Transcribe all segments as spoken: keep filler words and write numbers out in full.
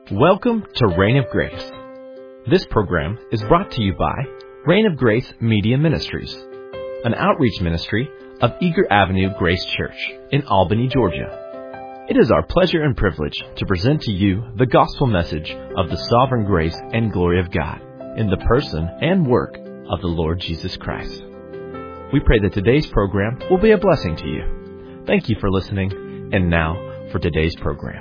Welcome to Reign of Grace. This program is brought to you by Reign of Grace Media Ministries, an outreach ministry of Eager Avenue Grace Church in Albany, Georgia. It is our pleasure and privilege to present to you the gospel message of the sovereign grace and glory of God in the person and work of the Lord Jesus Christ. We pray that today's program will be a blessing to you. Thank you for listening, and now for today's program.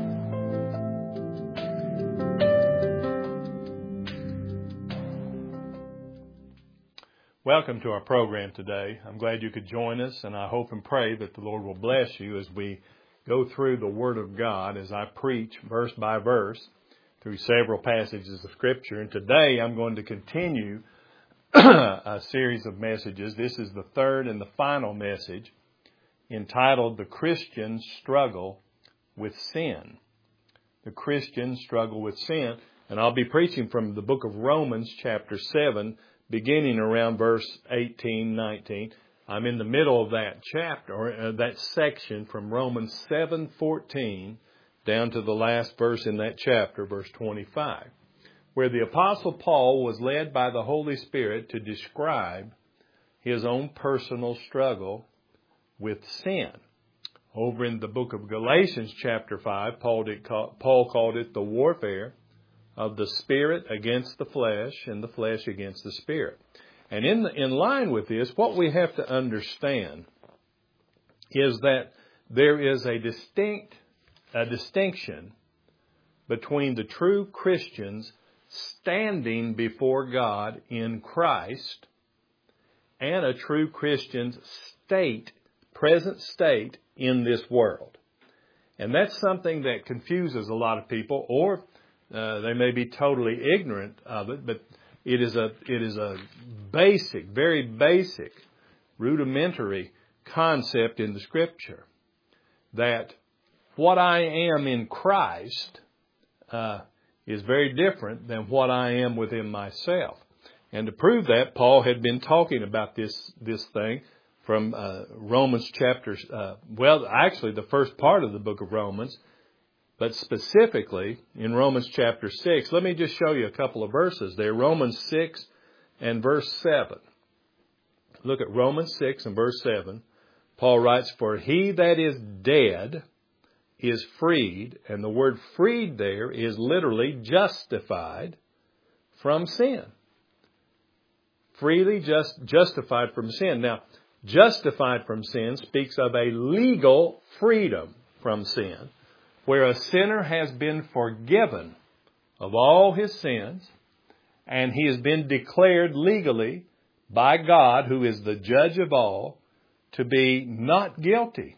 Welcome to our program today. I'm glad you could join us, and I hope and pray that the Lord will bless you as we go through the Word of God as I preach verse by verse through several passages of Scripture. And today I'm going to continue a series of messages. This is the third and the final message entitled The Christian Struggle with Sin. The Christian Struggle with Sin. And I'll be preaching from the book of Romans chapter seven, beginning around verse eighteen, nineteen. I'm in the middle of that chapter, or uh, that section from Romans seven fourteen down to the last verse in that chapter, verse twenty-five, where the Apostle Paul was led by the Holy Spirit to describe his own personal struggle with sin. Over in the book of Galatians chapter five, Paul, did call, Paul called it the warfare of the Spirit against the flesh and the flesh against the Spirit. And in the, in line with this, what we have to understand is that there is a distinct a distinction between the true Christians standing before God in Christ and a true Christian's state, present state in this world. And that's something that confuses a lot of people, or Uh, they may be totally ignorant of it, but it is a it is a basic, very basic, rudimentary concept in the Scripture that what I am in Christ uh, is very different than what I am within myself. And to prove that, Paul had been talking about this this thing from uh, Romans chapter, uh, well, actually the first part of the book of Romans. But specifically, in Romans chapter six, let me just show you a couple of verses there. Romans six and verse seven. Look at Romans six and verse seven. Paul writes, "For he that is dead is freed," and the word freed there is literally justified from sin. Freely just justified from sin. Now, justified from sin speaks of a legal freedom from sin, where a sinner has been forgiven of all his sins, and he has been declared legally by God, who is the judge of all, to be not guilty.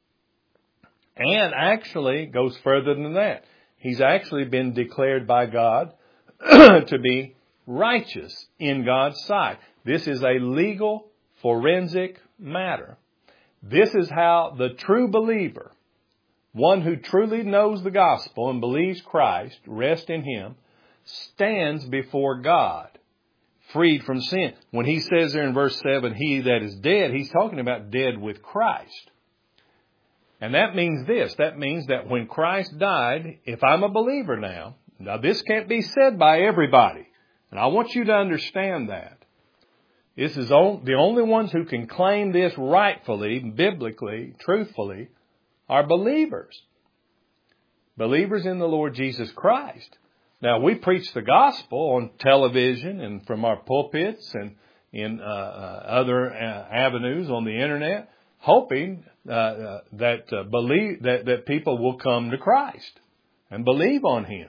And actually goes further than that. He's actually been declared by God to be righteous in God's sight. This is a legal, forensic matter. This is how the true believer, one who truly knows the gospel and believes Christ, rests in Him, stands before God, freed from sin. When he says there in verse seven, he that is dead, he's talking about dead with Christ. And that means this. That means that when Christ died, if I'm a believer now, now this can't be said by everybody. And I want you to understand that. This is the only ones who can claim this rightfully, biblically, truthfully, are believers. Believers in the Lord Jesus Christ. Now, we preach the gospel on television and from our pulpits and in uh, uh, other uh, avenues on the internet, hoping uh, uh, that uh, believe that, that people will come to Christ and believe on Him.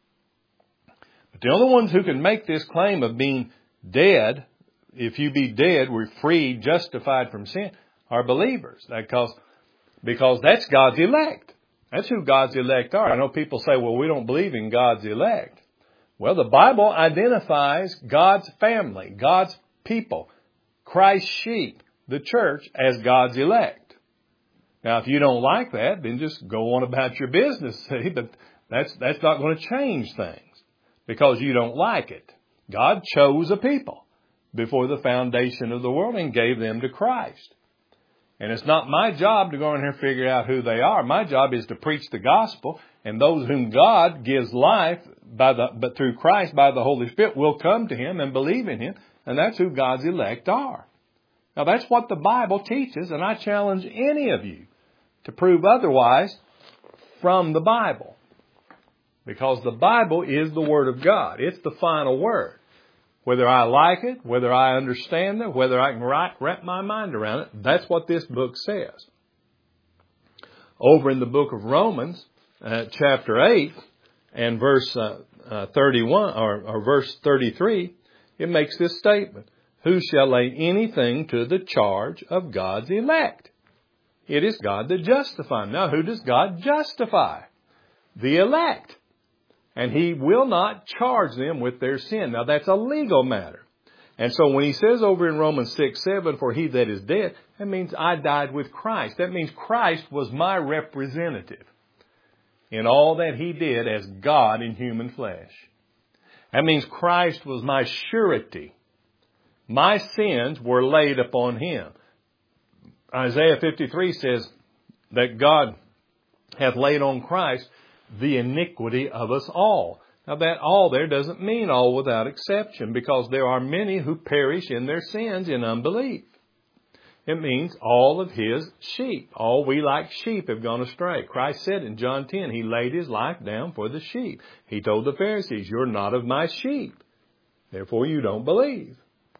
But the only ones who can make this claim of being dead, if you be dead, we're freed, justified from sin, are believers. Because Because that's God's elect. That's who God's elect are. I know people say, well, we don't believe in God's elect. Well, the Bible identifies God's family, God's people, Christ's sheep, the church, as God's elect. Now, if you don't like that, then just go on about your business. See, but that's, that's not going to change things because you don't like it. God chose a people before the foundation of the world and gave them to Christ. And it's not my job to go in here and figure out who they are. My job is to preach the gospel, and those whom God gives life by the, but through Christ by the Holy Spirit will come to Him and believe in Him. And that's who God's elect are. Now that's what the Bible teaches, and I challenge any of you to prove otherwise from the Bible. Because the Bible is the Word of God. It's the final word. Whether I like it, whether I understand it, whether I can wrap my mind around it, that's what this book says. Over in the book of Romans, uh, chapter eight and verse uh, uh, thirty-one or, or verse thirty-three, it makes this statement: "Who shall lay anything to the charge of God's elect? It is God that justifies." Now, who does God justify? The elect. And He will not charge them with their sin. Now, that's a legal matter. And so when He says over in Romans six seven, "For he that is dead," that means I died with Christ. That means Christ was my representative in all that He did as God in human flesh. That means Christ was my surety. My sins were laid upon Him. Isaiah fifty-three says that God hath laid on Christ the iniquity of us all. Now that all there doesn't mean all without exception, because there are many who perish in their sins in unbelief. It means all of His sheep. All we like sheep have gone astray. Christ said in John ten, He laid His life down for the sheep. He told the Pharisees, "You're not of my sheep. Therefore you don't believe."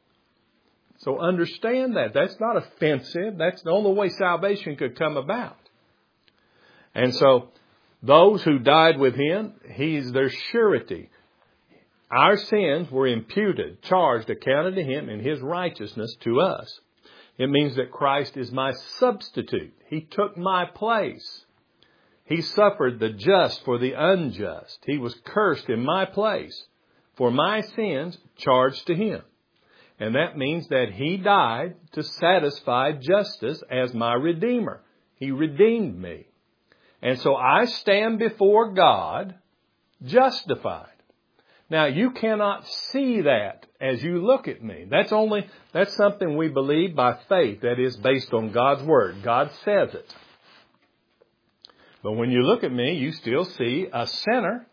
So understand that. That's not offensive. That's the only way salvation could come about. And so those who died with Him, He's their surety. Our sins were imputed, charged, accounted to Him, and His righteousness to us. It means that Christ is my substitute. He took my place. He suffered the just for the unjust. He was cursed in my place for my sins charged to Him. And that means that He died to satisfy justice as my Redeemer. He redeemed me. And so I stand before God justified. Now, you cannot see that as you look at me. That's only, that's something we believe by faith. That is based on God's Word. God says it. But when you look at me, you still see a sinner.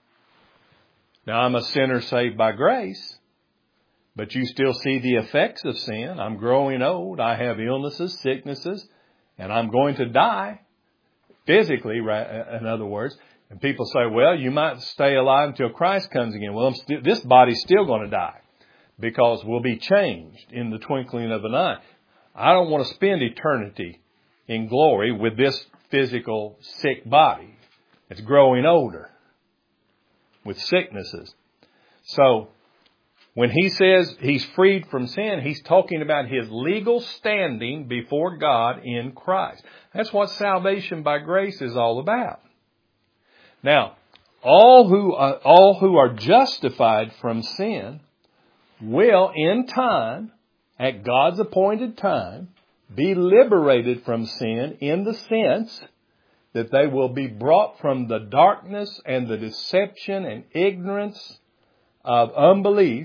Now, I'm a sinner saved by grace. But you still see the effects of sin. I'm growing old. I have illnesses, sicknesses, and I'm going to die. Physically, in other words. And people say, well, you might stay alive until Christ comes again. Well, I'm st- this body's still going to die because we'll be changed in the twinkling of an eye. I don't want to spend eternity in glory with this physical sick body. It's growing older with sicknesses. So when He says He's freed from sin, He's talking about His legal standing before God in Christ. That's what salvation by grace is all about. Now, all who uh, all who are justified from sin will, in time, at God's appointed time, be liberated from sin in the sense that they will be brought from the darkness and the deception and ignorance of unbelief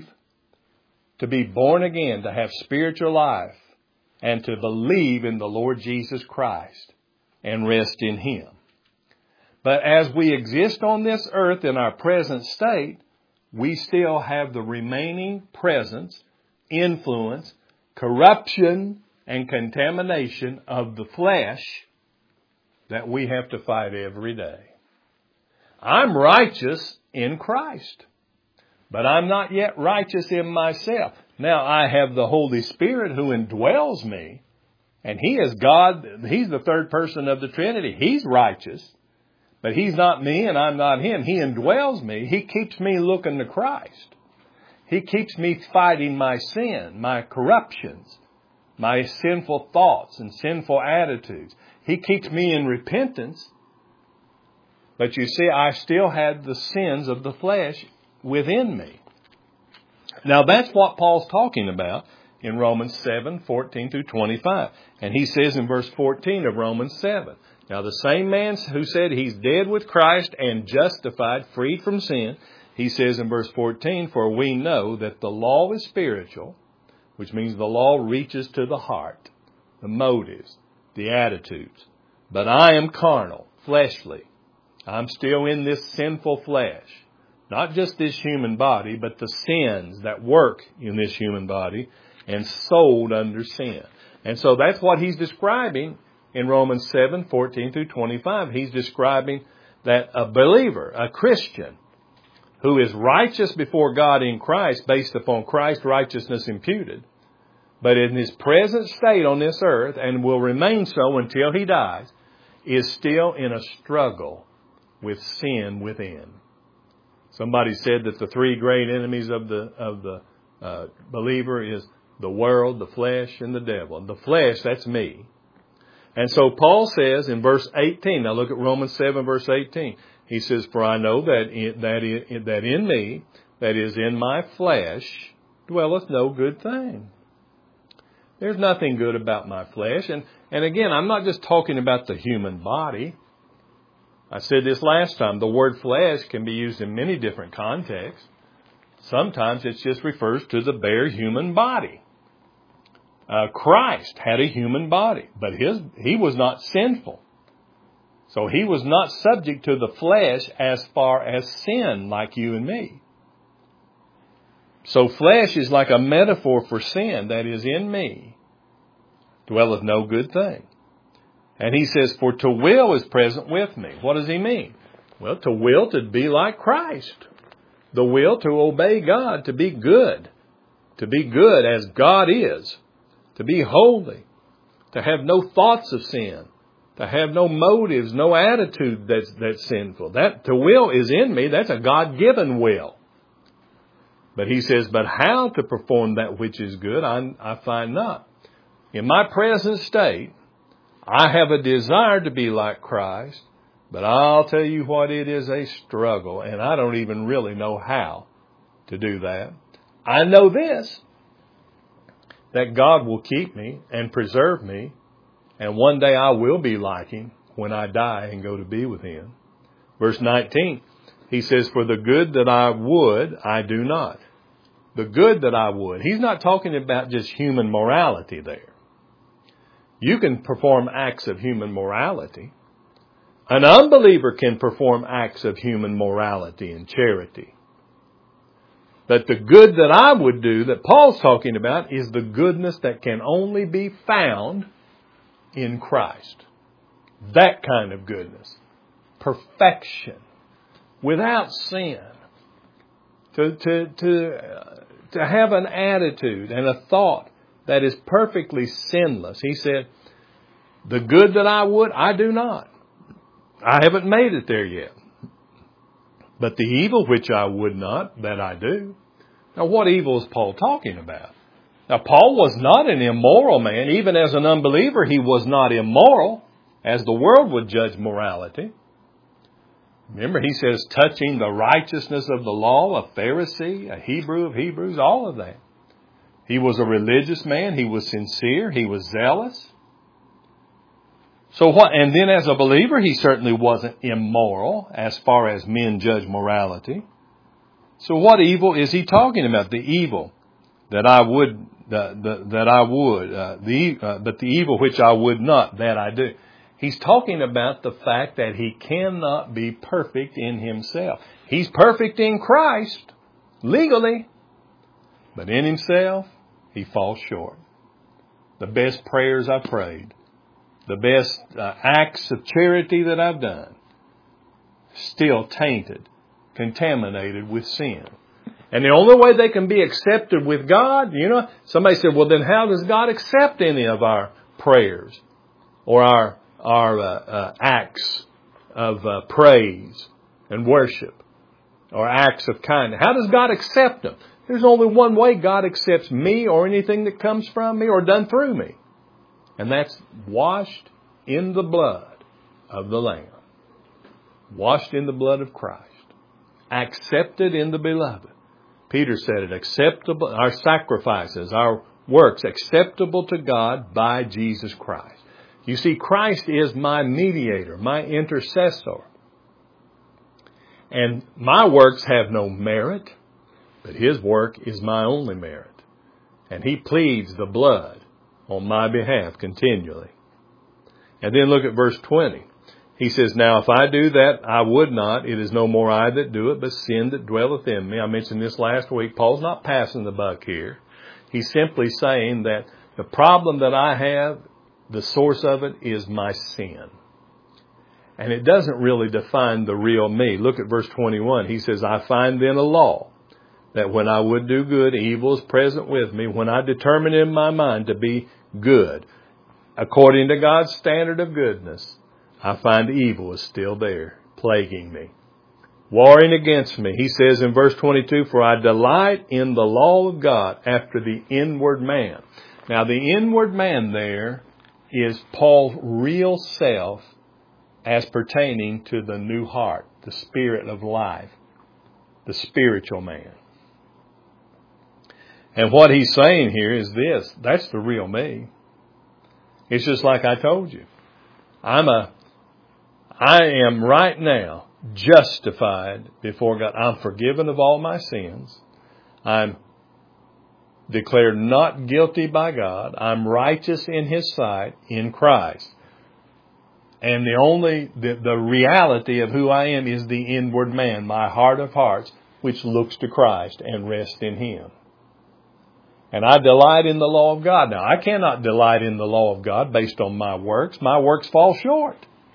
to be born again, to have spiritual life, and to believe in the Lord Jesus Christ and rest in Him. But as we exist on this earth in our present state, we still have the remaining presence, influence, corruption, and contamination of the flesh that we have to fight every day. I'm righteous in Christ, but I'm not yet righteous in myself. Now, I have the Holy Spirit who indwells me, and He is God. He's the third person of the Trinity. He's righteous, but He's not me and I'm not Him. He indwells me. He keeps me looking to Christ. He keeps me fighting my sin, my corruptions, my sinful thoughts and sinful attitudes. He keeps me in repentance. But you see, I still have the sins of the flesh within me. Now that's what Paul's talking about in Romans seven, fourteen through twenty-five. And he says in verse fourteen of Romans seven, now the same man who said he's dead with Christ and justified, freed from sin, he says in verse fourteen, for we know that the law is spiritual, which means the law reaches to the heart, the motives, the attitudes. But I am carnal, fleshly. I'm still in this sinful flesh. Not just this human body, but the sins that work in this human body and sold under sin. And so that's what he's describing in Romans seven, fourteen through twenty-five. He's describing that a believer, a Christian, who is righteous before God in Christ based upon Christ's righteousness imputed, but in his present state on this earth and will remain so until he dies, is still in a struggle with sin within. Somebody said that the three great enemies of the of the uh, believer is the world, the flesh, and the devil. The flesh, that's me. And so Paul says in verse eighteen, now look at Romans seven, verse eighteen. He says, for I know that in, that, in, that in me, that is in my flesh, dwelleth no good thing. There's nothing good about my flesh. And, and again, I'm not just talking about the human body. I said this last time. The word flesh can be used in many different contexts. Sometimes it just refers to the bare human body. Uh, Christ had a human body, but his he was not sinful. So he was not subject to the flesh as far as sin like you and me. So flesh is like a metaphor for sin that is in me, dwelleth no good thing. And he says, for to will is present with me. What does he mean? Well, to will to be like Christ. The will to obey God, to be good. To be good as God is. To be holy. To have no thoughts of sin. To have no motives, no attitude that's, that's sinful. That to will is in me. That's a God-given will. But he says, but how to perform that which is good, I, I find not. In my present state, I have a desire to be like Christ, but I'll tell you what, it is a struggle, and I don't even really know how to do that. I know this, that God will keep me and preserve me, and one day I will be like Him when I die and go to be with Him. Verse nineteen, he says, for the good that I would, I do not. The good that I would. He's not talking about just human morality there. You can perform acts of human morality. An unbeliever can perform acts of human morality and charity. But the good that I would do, that Paul's talking about, is the goodness that can only be found in Christ. That kind of goodness. Perfection. Without sin. To, to, to, uh, to have an attitude and a thought that is perfectly sinless. He said, the good that I would, I do not. I haven't made it there yet. But the evil which I would not, that I do. Now, what evil is Paul talking about? Now, Paul was not an immoral man. Even as an unbeliever, he was not immoral, as the world would judge morality. Remember, he says, touching the righteousness of the law, a Pharisee, a Hebrew of Hebrews, all of that. He was a religious man. He was sincere. He was zealous. So what? And then as a believer, he certainly wasn't immoral as far as men judge morality. So what evil is he talking about? The evil that I would, the, the, that I would, uh, the, uh, but the evil which I would not, that I do. He's talking about the fact that he cannot be perfect in himself. He's perfect in Christ, legally, but in himself, he falls short. The best prayers I've prayed, the best uh, acts of charity that I've done, still tainted, contaminated with sin. And the only way they can be accepted with God, you know, somebody said, well, then how does God accept any of our prayers or our our uh, uh, acts of uh, praise and worship or acts of kindness? How does God accept them? There's only one way God accepts me or anything that comes from me or done through me. And that's washed in the blood of the Lamb. Washed in the blood of Christ. Accepted in the beloved. Peter said it, acceptable, our sacrifices, our works, acceptable to God by Jesus Christ. You see, Christ is my mediator, my intercessor. And my works have no merit, but His work is my only merit. And He pleads the blood on my behalf continually. And then look at verse twenty. He says, now if I do that, I would not. It is no more I that do it, but sin that dwelleth in me. I mentioned this last week. Paul's not passing the buck here. He's simply saying that the problem that I have, the source of it is my sin. And it doesn't really define the real me. Look at verse twenty-one. He says, I find then a law, that when I would do good, evil is present with me. When I determine in my mind to be good, according to God's standard of goodness, I find evil is still there, plaguing me, warring against me. He says in verse twenty-two, for I delight in the law of God after the inward man. Now the inward man there is Paul's real self as pertaining to the new heart, the spirit of life, the spiritual man. And what he's saying here is this, that's the real me. It's just like I told you. I'm a I am right now justified before God. I'm forgiven of all my sins. I'm declared not guilty by God. I'm righteous in His sight in Christ. And the only, the, the reality of who I am is the inward man, my heart of hearts, which looks to Christ and rests in Him. And I delight in the law of God. Now, I cannot delight in the law of God based on my works. My works fall short.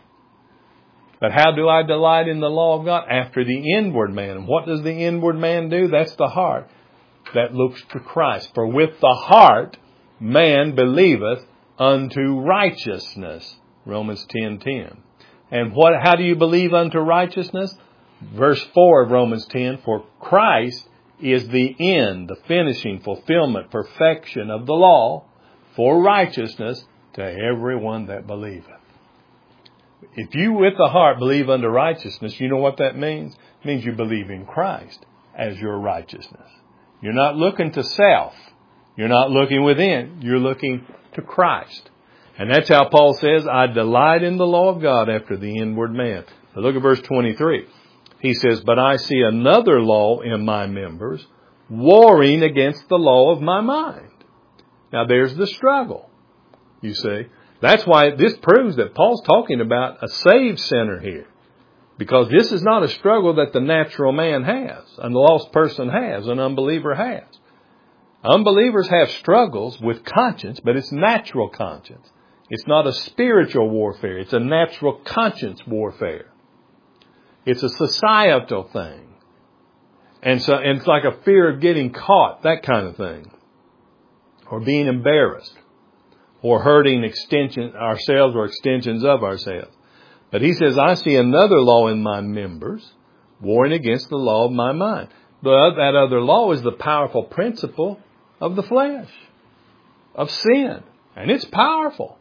But how do I delight in the law of God? After the inward man. And what does the inward man do? That's the heart that looks to Christ. For with the heart man believeth unto righteousness. Romans ten ten. And what? How do you believe unto righteousness? Verse four of Romans ten. For Christ is the end, the finishing, fulfillment, perfection of the law for righteousness to everyone that believeth. If you with the heart believe unto righteousness, you know what that means? It means you believe in Christ as your righteousness. You're not looking to self. You're not looking within. You're looking to Christ. And that's how Paul says, I delight in the law of God after the inward man. But look at verse twenty-three. He says, but I see another law in my members, warring against the law of my mind. Now there's the struggle, you see. That's why this proves that Paul's talking about a saved sinner here. Because this is not a struggle that the natural man has, a lost person has, an unbeliever has. Unbelievers have struggles with conscience, but it's natural conscience. It's not a spiritual warfare. It's a natural conscience warfare. It's a societal thing. And so and it's like a fear of getting caught, that kind of thing. Or being embarrassed. Or hurting extension ourselves or extensions of ourselves. But he says, I see another law in my members, warring against the law of my mind. But that other law is the powerful principle of the flesh, of sin. And it's powerful.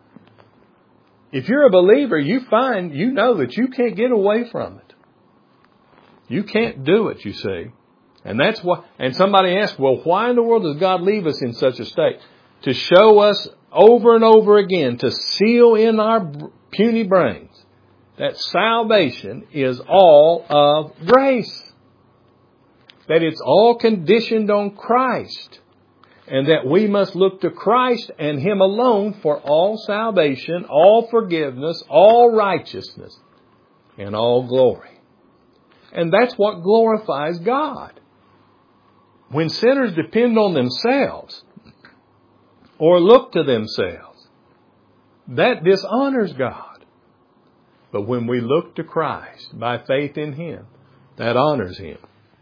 If you're a believer, you find, you know that you can't get away from it. You can't do it, you see. And that's what, and somebody asked, well, why in the world does God leave us in such a state? To show us over and over again, to seal in our puny brains, that salvation is all of grace. That it's all conditioned on Christ. And that we must look to Christ and Him alone for all salvation, all forgiveness, all righteousness, and all glory. And that's what glorifies God. When sinners depend on themselves or look to themselves, that dishonors God. But when we look to Christ by faith in Him, that honors Him.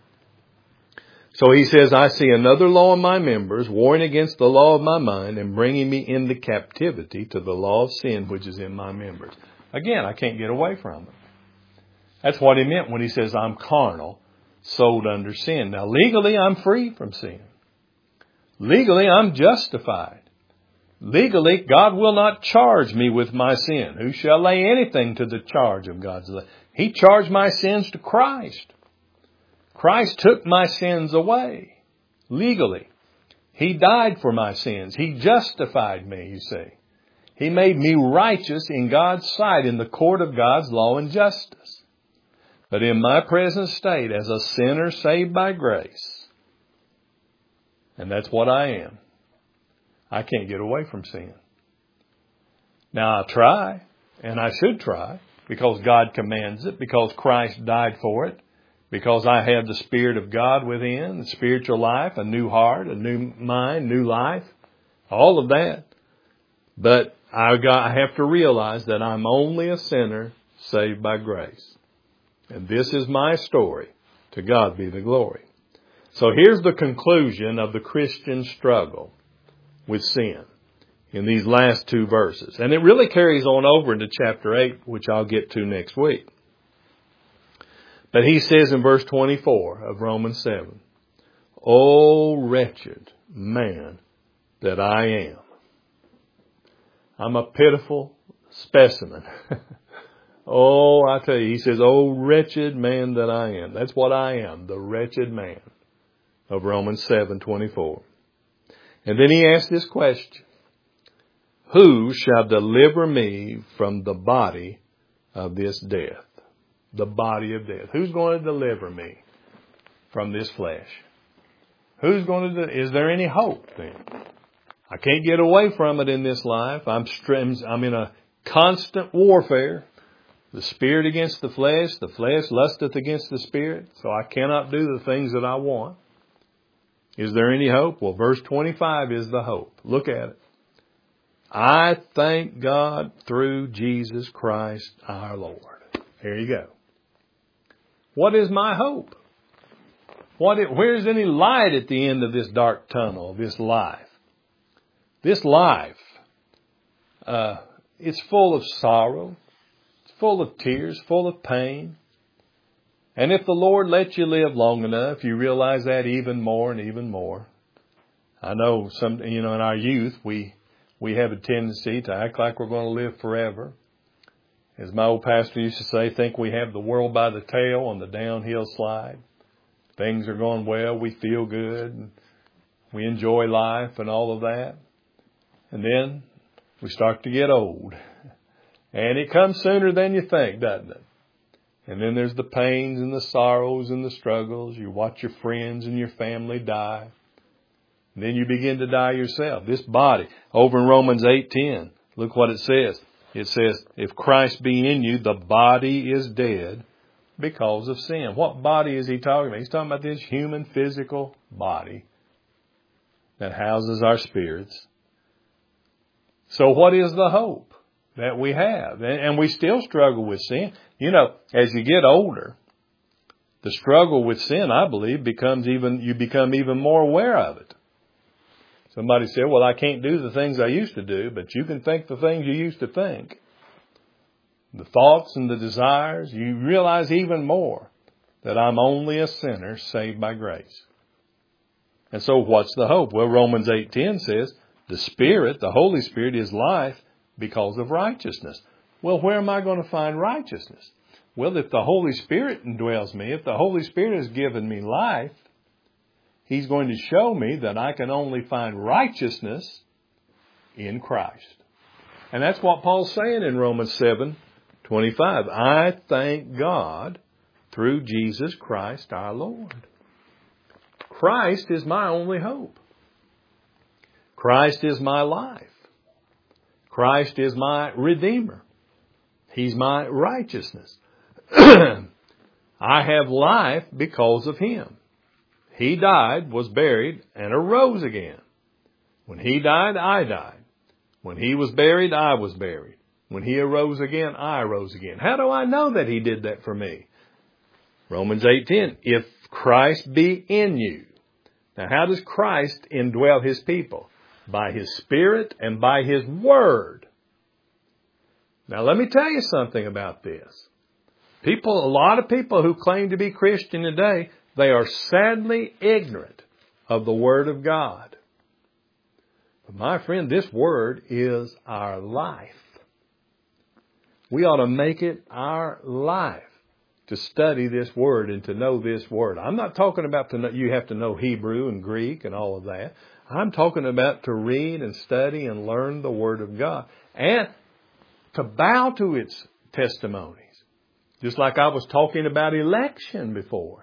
So he says, I see another law in my members, warring against the law of my mind and bringing me into captivity to the law of sin which is in my members. Again, I can't get away from it. That's what he meant when he says, I'm carnal, sold under sin. Now, legally, I'm free from sin. Legally, I'm justified. Legally, God will not charge me with my sin. Who shall lay anything to the charge of God's love? He charged my sins to Christ. Christ took my sins away, legally. He died for my sins. He justified me, you see. He made me righteous in God's sight in the court of God's law and justice. But in my present state, as a sinner saved by grace, and that's what I am, I can't get away from sin. Now, I try. And I should try, because God commands it, because Christ died for it, because I have the Spirit of God within, the spiritual life, a new heart, a new mind, new life, all of that. But I got, I have to realize that I'm only a sinner saved by grace. And this is my story. To God be the glory. So here's the conclusion of the Christian struggle with sin in these last two verses. And it really carries on over into chapter eight, which I'll get to next week. But he says in verse twenty-four of Romans seven, "O wretched man that I am." I'm a pitiful specimen. Oh, I tell you, he says, "Oh, wretched man that I am." That's what I am, the wretched man of Romans seven twenty-four. And then he asks this question: "Who shall deliver me from the body of this death?" The body of death. Who's going to deliver me from this flesh? Who's going to, do, is there any hope then? I can't get away from it in this life. I'm, I'm in a constant warfare. The spirit against the flesh, the flesh lusteth against the spirit. So I cannot do the things that I want. Is there any hope? Well, verse twenty-five is the hope. Look at it. "I thank God through Jesus Christ our Lord." Here you go. What is my hope? What? Where's any light at the end of this dark tunnel, this life? This life, uh, it's full of sorrow. It's full of tears, full of pain. And if the Lord lets you live long enough, you realize that even more and even more. I know some, you know, in our youth, we, we have a tendency to act like we're going to live forever. As my old pastor used to say, think we have the world by the tail on the downhill slide. Things are going well, we feel good, and we enjoy life and all of that. And then we start to get old. And it comes sooner than you think, doesn't it? And then there's the pains and the sorrows and the struggles. You watch your friends and your family die. And then you begin to die yourself. This body, over in Romans eight ten, look what it says. It says, "If Christ be in you, the body is dead because of sin." What body is he talking about? He's talking about this human physical body that houses our spirits. So what is the hope that we have? And we still struggle with sin. You know, as you get older, the struggle with sin, I believe, becomes even, you become even more aware of it. Somebody said, "Well, I can't do the things I used to do," but you can think the things you used to think. The thoughts and the desires, you realize even more that I'm only a sinner saved by grace. And so what's the hope? Well, Romans eight ten says, the Spirit, the Holy Spirit, is life because of righteousness. Well, where am I going to find righteousness? Well, if the Holy Spirit indwells me, if the Holy Spirit has given me life, He's going to show me that I can only find righteousness in Christ. And that's what Paul's saying in Romans seven twenty-five. "I thank God through Jesus Christ our Lord." Christ is my only hope. Christ is my life. Christ is my Redeemer. He's my righteousness. I have life because of Him. He died, was buried, and arose again. When He died, I died. When He was buried, I was buried. When He arose again, I arose again. How do I know that He did that for me? Romans eight ten, "If Christ be in you." Now, how does Christ indwell His people? By His Spirit and by His Word. Now, let me tell you something about this. People, a lot of people who claim to be Christian today, they are sadly ignorant of the Word of God. But my friend, this Word is our life. We ought to make it our life to study this Word and to know this Word. I'm not talking about to know, you have to know Hebrew and Greek and all of that. I'm talking about to read and study and learn the Word of God and to bow to its testimonies. Just like I was talking about election before.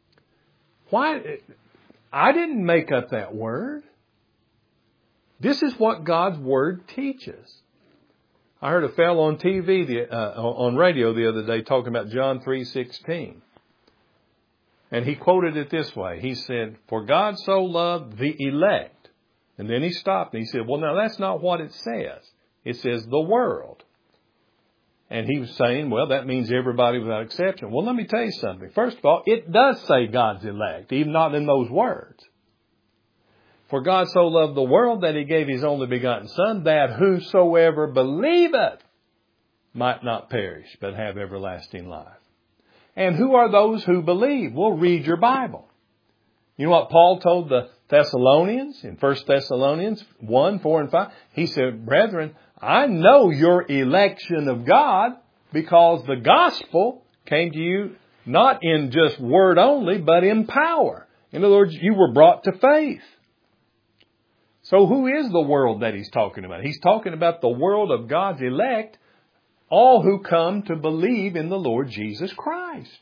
Why? I didn't make up that word. This is what God's Word teaches. I heard a fellow on T V, the, uh, on radio the other day talking about John three sixteen. And he quoted it this way. He said, for God so loved the elect. And then he stopped and he said, well, now that's not what it says. It says the world. And he was saying, well, that means everybody without exception. Well, let me tell you something. First of all, it does say God's elect, even not in those words. For God so loved the world that he gave his only begotten Son, that whosoever believeth might not perish, but have everlasting life. And who are those who believe? Well, read your Bible. You know what Paul told the Thessalonians in First Thessalonians one, four, and five? He said, brethren, I know your election of God because the gospel came to you not in just word only, but in power. In other words, you were brought to faith. So who is the world that he's talking about? He's talking about the world of God's elect, all who come to believe in the Lord Jesus Christ.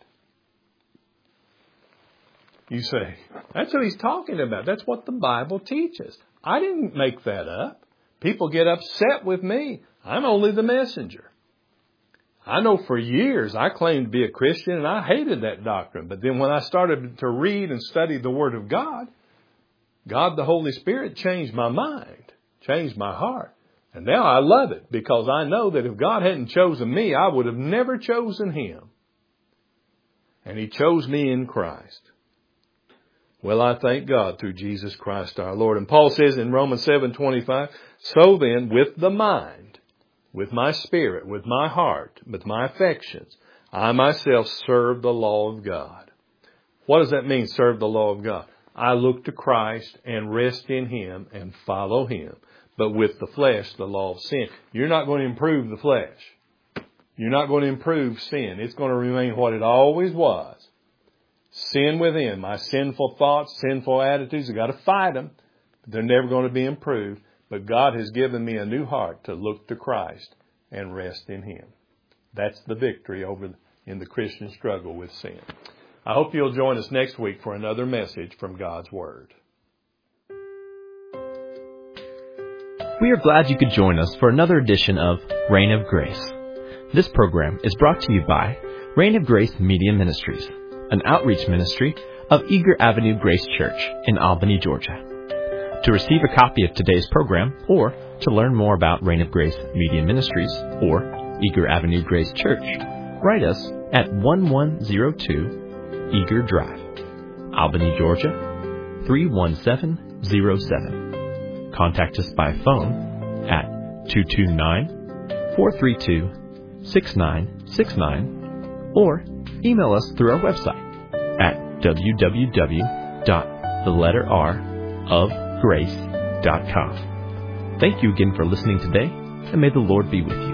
You say, that's what he's talking about. That's what the Bible teaches. I didn't make that up. People get upset with me. I'm only the messenger. I know for years I claimed to be a Christian and I hated that doctrine. But then when I started to read and study the Word of God, God the Holy Spirit changed my mind, changed my heart. And now I love it because I know that if God hadn't chosen me, I would have never chosen Him. And He chose me in Christ. Well, I thank God through Jesus Christ our Lord. And Paul says in Romans seven twenty-five, so then with the mind, with my spirit, with my heart, with my affections, I myself serve the law of God. What does that mean, serve the law of God? I look to Christ and rest in Him and follow Him. But with the flesh, the law of sin. You're not going to improve the flesh. You're not going to improve sin. It's going to remain what it always was. Sin within, my sinful thoughts, sinful attitudes, I've got to fight them. They're never going to be improved. But God has given me a new heart to look to Christ and rest in Him. That's the victory over in the Christian struggle with sin. I hope you'll join us next week for another message from God's Word. We are glad you could join us for another edition of Reign of Grace. This program is brought to you by Reign of Grace Media Ministries, an outreach ministry of Eager Avenue Grace Church in Albany, Georgia. To receive a copy of today's program or to learn more about Reign of Grace Media Ministries or Eager Avenue Grace Church, write us at one one zero two Eager Drive, Albany, Georgia three one seven zero seven. Contact us by phone at two two nine, four three two, six nine six nine or email us through our website at w w w dot the letter r of grace dot com. Thank you again for listening today, and may the Lord be with you.